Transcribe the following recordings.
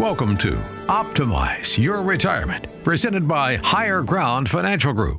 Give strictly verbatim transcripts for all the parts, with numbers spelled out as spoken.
Welcome to Optimize Your Retirement, presented by Higher Ground Financial Group.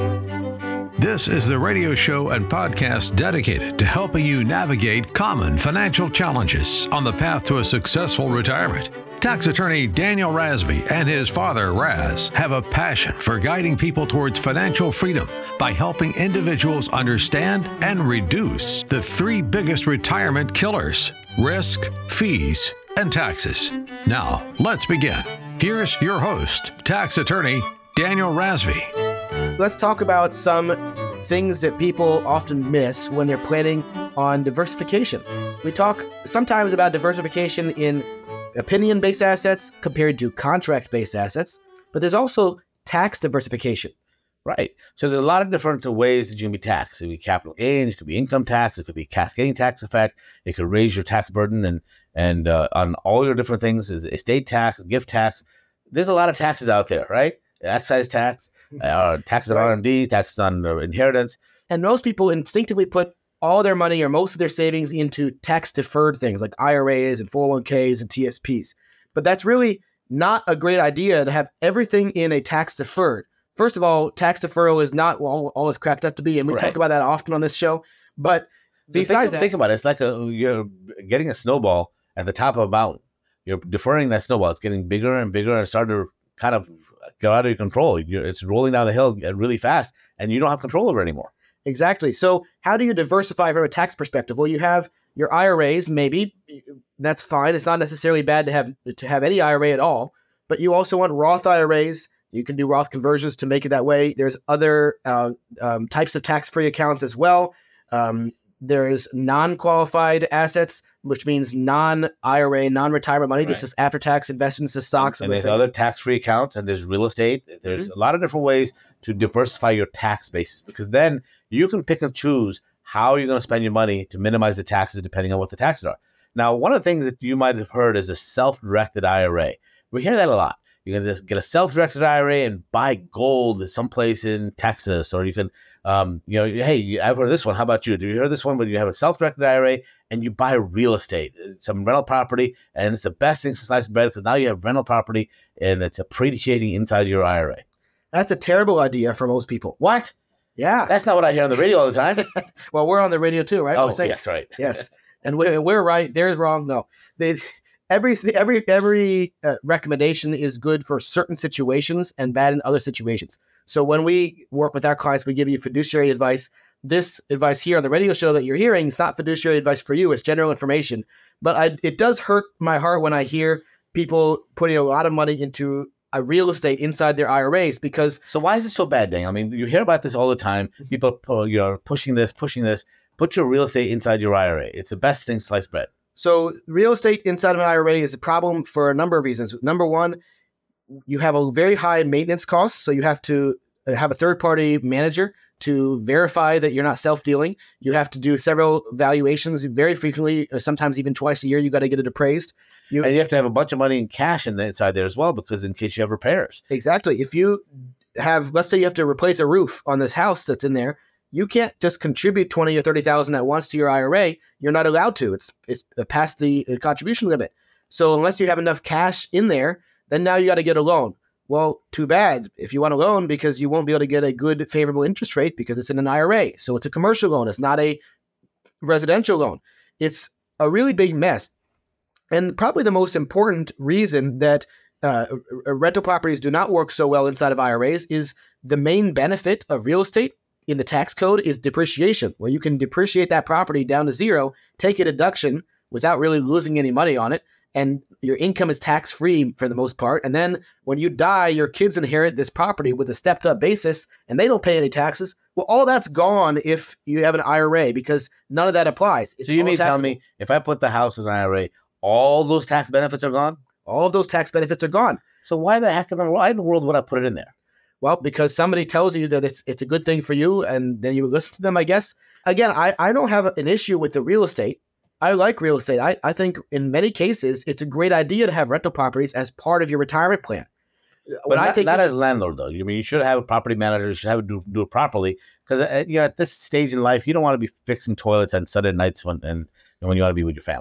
This is the radio show and podcast dedicated to helping you navigate common financial challenges on the path to a successful retirement. Tax attorney Daniel Razvi and his father, Raz, have a passion for guiding people towards financial freedom by helping individuals understand and reduce the three biggest retirement killers: risk, fees, and taxes. Now, let's begin. Here's your host, tax attorney Daniel Razvi. Let's talk about some things that people often miss when they're planning on diversification. We talk sometimes about diversification in opinion-based assets compared to contract-based assets, but there's also tax diversification. Right. So there's a lot of different ways that you can be taxed. It could be capital gains, it could be income tax, it could be cascading tax effect, it could raise your tax burden and and uh, on all your different things, is estate tax, gift tax. There's a lot of taxes out there, right? Excise tax, uh, taxes on Right. R and D, taxes on uh, inheritance. And most people instinctively put all their money or most of their savings into tax-deferred things like I R As and four oh one k's and T S Ps. But that's really not a great idea to have everything in a tax-deferred. First of all, tax deferral is not all, all it's cracked up to be, and we Right. talk about that often on this show. But So besides think, that, think about it. It's like a, you're getting a snowball at the top of a mountain. You're deferring that snowball. It's getting bigger and bigger and starting to kind of go out of your control. You're, it's rolling down the hill really fast, and you don't have control over it anymore. exactly. So how do you diversify from a tax perspective? Well, you have your I R As, maybe. That's fine. It's not necessarily bad to have to have any I R A at all. But you also want Roth I R As. You can do Roth conversions to make it that way. There's other uh, um, types of tax-free accounts as well. Um, there's non-qualified assets, which means non-I R A, non-retirement money. Right. This is after-tax investments to stocks And, and, and there's other other things. tax-free accounts, and there's real estate. There's Mhm. a lot of different ways to diversify your tax basis, because then you can pick and choose how you're going to spend your money to minimize the taxes depending on what the taxes are. Now, one of the things that you might have heard is a self-directed I R A. We hear that a lot. You can just get a self-directed I R A and buy gold someplace in Texas, or you can, um, you know, hey, I've heard this one. How about you? Do you hear this one? But you have a self-directed I R A and you buy real estate, some rental property, and it's the best thing since sliced bread, because now you have rental property and it's appreciating inside your I R A. That's a terrible idea for most people. What? Yeah. That's not what I hear on the radio all the time. Well, we're on the radio too, right? Oh, We're saying- that's right. Yes. And we're, we're right. They're wrong. No. They, every every every uh, recommendation is good for certain situations and bad in other situations. So when we work with our clients, we give you fiduciary advice. This advice here on the radio show that you're hearing is not fiduciary advice for you. It's general information. But I, it does hurt my heart when I hear people putting a lot of money into a real estate inside their I R As, because So why is it so bad, Dang? I mean, you hear about this all the time. People, pu- you know, pushing this, pushing this. Put your real estate inside your I R A. It's the best thing, sliced bread. So real estate inside of an I R A is a problem for a number of reasons. Number one, you have a very high maintenance cost. So you have to have a third-party manager to verify that you're not self-dealing. You have to do several valuations very frequently, or sometimes even twice a year. You got to get it appraised. You, And you have to have a bunch of money in cash in the, inside there as well, because in case you have repairs. exactly. If you have, let's say you have to replace a roof on this house that's in there, you can't just contribute twenty or thirty thousand at once to your I R A. You're not allowed to. It's it's past the uh, contribution limit. So unless you have enough cash in there, then now you got to get a loan. Well, too bad if you want a loan, because you won't be able to get a good favorable interest rate because it's in an I R A. So it's a commercial loan. It's not a residential loan. It's a really big mess. And probably the most important reason that uh, r- rental properties do not work so well inside of I R As is the main benefit of real estate in the tax code is depreciation, where you can depreciate that property down to zero, take a deduction without really losing any money on it, and your income is tax-free for the most part. And then when you die, your kids inherit this property with a stepped-up basis, and they don't pay any taxes. Well, all that's gone if you have an I R A, because none of that applies. It's So you all mean to tell taxable. me, if I put the house in an I R A, all those tax benefits are gone? All of those tax benefits are gone. So why the heck in the, why in the world would I put it in there? Well, because somebody tells you that it's it's a good thing for you, and then you listen to them, I guess. Again, I, I don't have an issue with the real estate. I like real estate. I, I think in many cases, it's a great idea to have rental properties as part of your retirement plan. But When I not, take not this- as a landlord, though. You mean you should have a property manager. You should have it do, do it properly, because uh, you know, at this stage in life, you don't want to be fixing toilets on Sunday nights when and when you want to be with your family.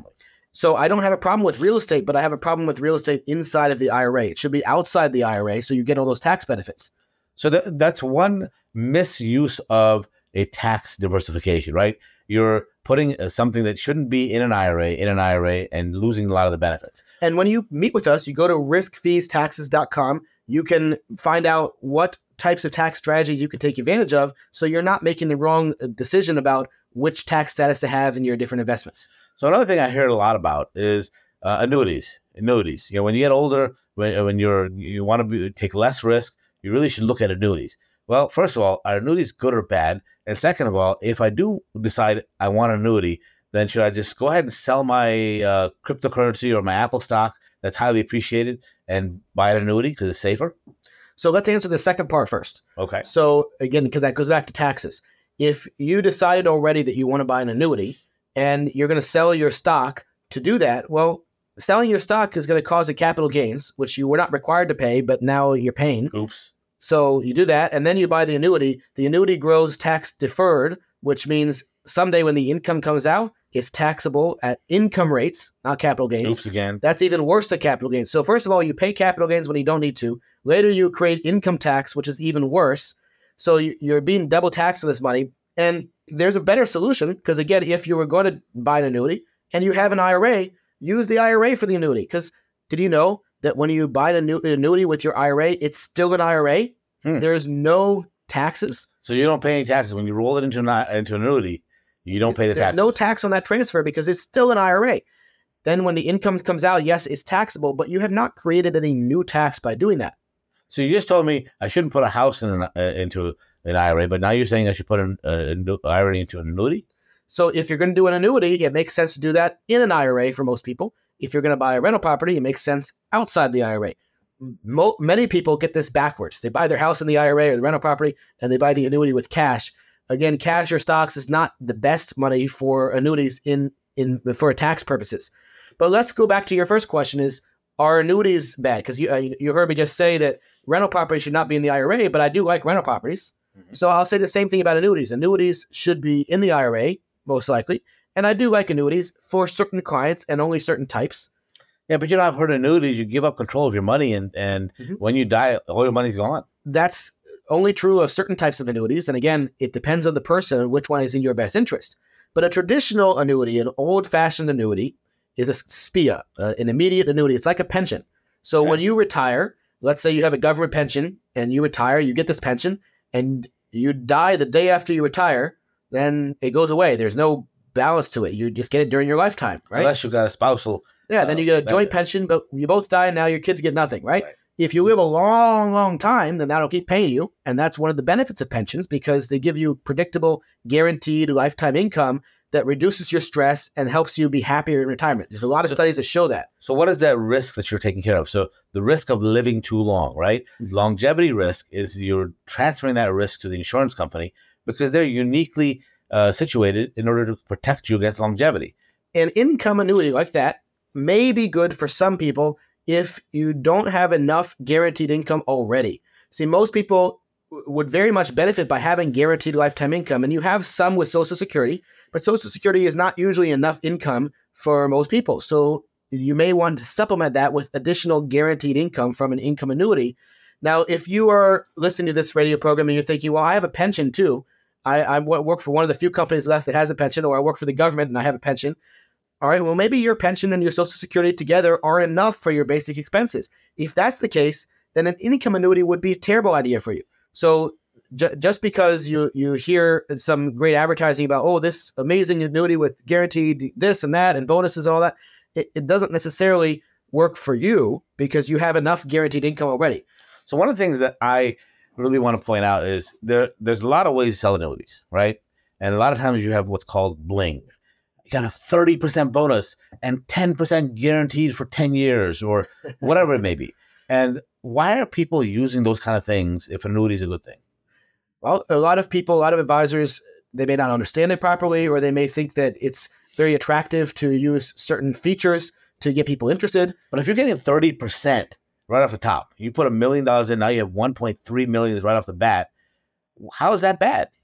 So I don't have a problem with real estate, but I have a problem with real estate inside of the I R A. It should be outside the I R A so you get all those tax benefits. So that, that's one misuse of a tax diversification, right? You're putting uh, something that shouldn't be in an I R A, in an I R A, and losing a lot of the benefits. And when you meet with us, you go to risk fees taxes dot com. You can find out what types of tax strategies you can take advantage of so you're not making the wrong decision about which tax status to have in your different investments. So another thing I heard a lot about is uh, annuities. Annuities. You know, when you get older, when when you're you want to be, take less risk, you really should look at annuities. Well, first of all, are annuities good or bad? And second of all, if I do decide I want an annuity, then should I just go ahead and sell my uh, cryptocurrency or my Apple stock that's highly appreciated and buy an annuity because it's safer? So let's answer the second part first. Okay. So again, because that goes back to taxes. If you decided already that you want to buy an annuity and you're going to sell your stock to do that, well, selling your stock is going to cause a capital gains, which you were not required to pay, but now you're paying. Oops. So you do that, and then you buy the annuity. The annuity grows tax deferred, which means someday when the income comes out, it's taxable at income rates, not capital gains. Oops again. That's even worse than capital gains. So first of all, you pay capital gains when you don't need to. Later, you create income tax, which is even worse. So you're being double taxed on this money. And there's a better solution because, again, if you were going to buy an annuity and you have an I R A, use the I R A for the annuity. Because did you know that when you buy an annuity with your I R A, it's still an I R A? Hmm. There's no taxes. So you don't pay any taxes. When you roll it into an, into an annuity, you don't pay the There's taxes. no tax on that transfer because it's still an I R A. Then when the income comes out, yes, it's taxable, but you have not created any new tax by doing that. So you just told me I shouldn't put a house in an, uh, into an I R A, but now you're saying I should put an uh, I R A into an annuity? So if you're going to do an annuity, it makes sense to do that in an I R A for most people. If you're going to buy a rental property, it makes sense outside the I R A. Mo- many people get this backwards. They buy their house in the I R A or the rental property, and they buy the annuity with cash. Again, cash or stocks is not the best money for annuities in, in for tax purposes. But let's go back to your first question: is are annuities bad? Because you uh, you heard me just say that rental properties should not be in the I R A, but I do like rental properties. Mm-hmm. So I'll say the same thing about annuities. Annuities should be in the I R A, most likely. And I do like annuities for certain clients and only certain types. Yeah, but you know, I've heard annuities, you give up control of your money, and, and mm-hmm. when you die, all your money's gone. That's only true of certain types of annuities. And again, it depends on the person and which one is in your best interest. But a traditional annuity, an old-fashioned annuity, is a S P I A, uh, an immediate annuity. It's like a pension. So okay. when you retire, let's say you have a government pension and you retire, you get this pension, and you die the day after you retire, then it goes away. There's no balance to it. You just get it during your lifetime, right? Unless you've got a spousal. Yeah, uh, then you get a joint pension, but you both die and now your kids get nothing, right? right? If you live a long, long time, then that'll keep paying you. And that's one of the benefits of pensions because they give you predictable, guaranteed lifetime income that reduces your stress and helps you be happier in retirement. There's a lot of so, studies that show that. So what is that risk that you're taking care of? So the risk of living too long, right? Mm-hmm. Longevity risk is you're transferring that risk to the insurance company because they're uniquely uh, situated in order to protect you against longevity. An income annuity like that may be good for some people if you don't have enough guaranteed income already. See, most people would very much benefit by having guaranteed lifetime income, and you have some with Social Security, but Social Security is not usually enough income for most people. So you may want to supplement that with additional guaranteed income from an income annuity. Now, if you are listening to this radio program and you're thinking, well, I have a pension too. I, I work for one of the few companies left that has a pension, or I work for the government and I have a pension. All right, well, maybe your pension and your Social Security together are enough for your basic expenses. If that's the case, then an income annuity would be a terrible idea for you. So ju- just because you, you hear some great advertising about, oh, this amazing annuity with guaranteed this and that and bonuses and all that, it, it doesn't necessarily work for you because you have enough guaranteed income already. So one of the things that I really want to point out is there there's a lot of ways to sell annuities, right? And a lot of times you have what's called bling. You got a thirty percent bonus and ten percent guaranteed for ten years or whatever it may be. And why are people using those kind of things if annuity is a good thing? Well, a lot of people, a lot of advisors, they may not understand it properly, or they may think that it's very attractive to use certain features to get people interested. But if you're getting thirty percent right off the top, you put a million dollars in, now you have one point three million right off the bat. How is that bad?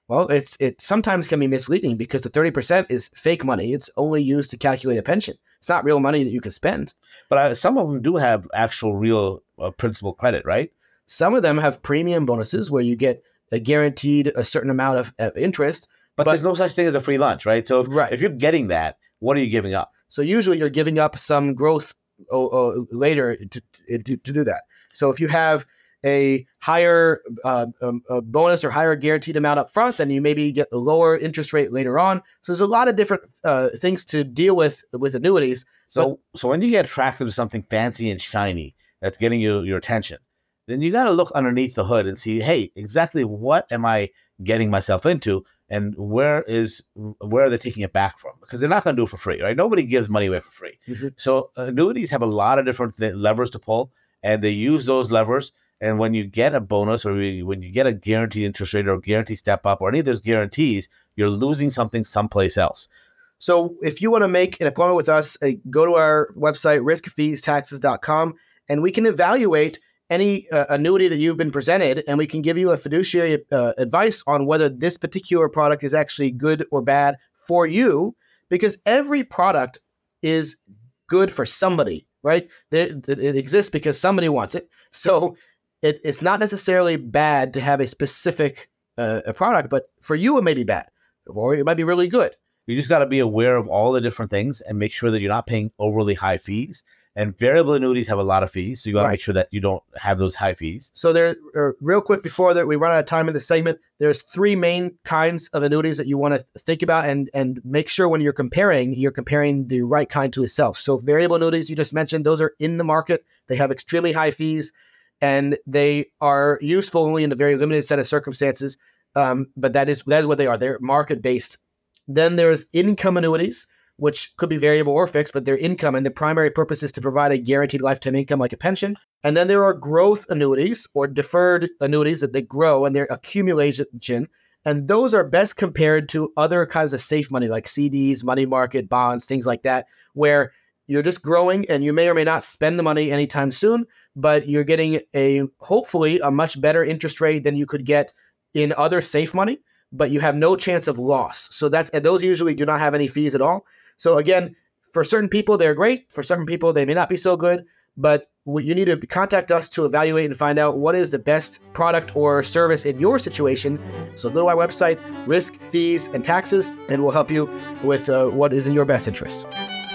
Well, it's it sometimes can be misleading because the thirty percent is fake money. It's only used to calculate a pension. It's not real money that you can spend. But uh, some of them do have actual real uh, principal credit, right? Some of them have premium bonuses where you get a guaranteed a certain amount of, of interest. But, but there's no such thing as a free lunch, right? So if, right. if you're getting that, what are you giving up? So usually you're giving up some growth uh, uh, later to, to, to do that. So if you have a higher uh, um, a bonus or higher guaranteed amount up front, then you maybe get a lower interest rate later on. So there's a lot of different uh, things to deal with with annuities. So but, so when you get attracted to something fancy and shiny that's getting you your attention, then you got to look underneath the hood and see, hey, exactly what am I getting myself into, and where is where are they taking it back from? Because they're not going to do it for free, right? Nobody gives money away for free. Mm-hmm. So annuities have a lot of different th- levers to pull, and they use those levers. And when you get a bonus or when you get a guaranteed interest rate or a guaranteed step up or any of those guarantees, you're losing something someplace else. So if you want to make an appointment with us, uh, go to our website, risk fees taxes dot com, and we can evaluate any uh, annuity that you've been presented, and we can give you a fiduciary uh, advice on whether this particular product is actually good or bad for you, because every product is good for somebody, right? It, it exists because somebody wants it. So it, it's not necessarily bad to have a specific uh, a product, but for you, it may be bad, or it might be really good. You just got to be aware of all the different things and make sure that you're not paying overly high fees. And variable annuities have a lot of fees, so you got to right. make sure that you don't have those high fees. So there, uh, real quick before that we run out of time in this segment, there's three main kinds of annuities that you want to think about, and and make sure when you're comparing, you're comparing the right kind to itself. So variable annuities you just mentioned, those are in the market. They have extremely high fees, and they are useful only in a very limited set of circumstances. Um, but that is that is what they are. They're market based. Then there's income annuities, which could be variable or fixed, but they're income, and the primary purpose is to provide a guaranteed lifetime income like a pension. And then there are growth annuities or deferred annuities that they grow and they're accumulation, and those are best compared to other kinds of safe money like C Ds, money market, bonds, things like that, where you're just growing and you may or may not spend the money anytime soon, but you're getting a hopefully a much better interest rate than you could get in other safe money, but you have no chance of loss. So that's, and those usually do not have any fees at all. So again, for certain people, they're great. For certain people, they may not be so good, but you need to contact us to evaluate and find out what is the best product or service in your situation. So go to our website, Risk, Fees, and Taxes, and we'll help you with uh, what is in your best interest.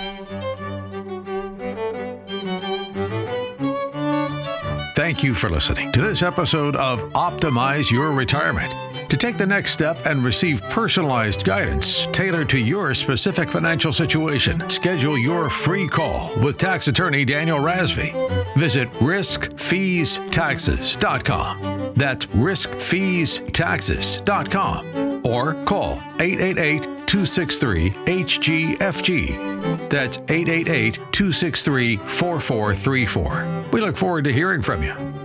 Thank you for listening to this episode of Optimize Your Retirement. To take the next step and receive personalized guidance tailored to your specific financial situation, schedule your free call with tax attorney Daniel Razvi. Visit risk fees taxes dot com. That's risk fees taxes dot com. Or call eight eight eight, two six three, H G F G. That's eight eight eight, two six three, four four three four. We look forward to hearing from you.